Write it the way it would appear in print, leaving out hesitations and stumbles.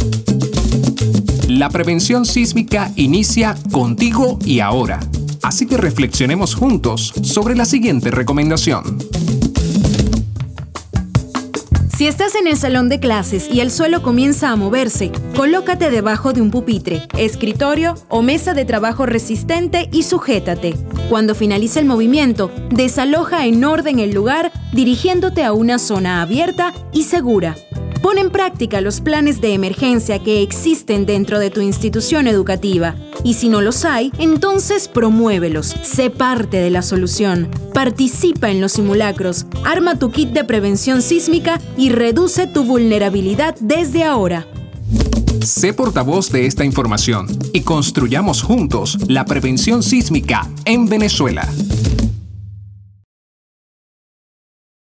La prevención sísmica inicia contigo y ahora. Así que reflexionemos juntos sobre la siguiente recomendación. Si estás en el salón de clases y el suelo comienza a moverse, colócate debajo de un pupitre, escritorio o mesa de trabajo resistente y sujétate. Cuando finalice el movimiento, desaloja en orden el lugar dirigiéndote a una zona abierta y segura. Pon en práctica los planes de emergencia que existen dentro de tu institución educativa. Y si no los hay, entonces promuévelos. Sé parte de la solución. Participa en los simulacros. Arma tu kit de prevención sísmica y reduce tu vulnerabilidad desde ahora. Sé portavoz de esta información y construyamos juntos la prevención sísmica en Venezuela.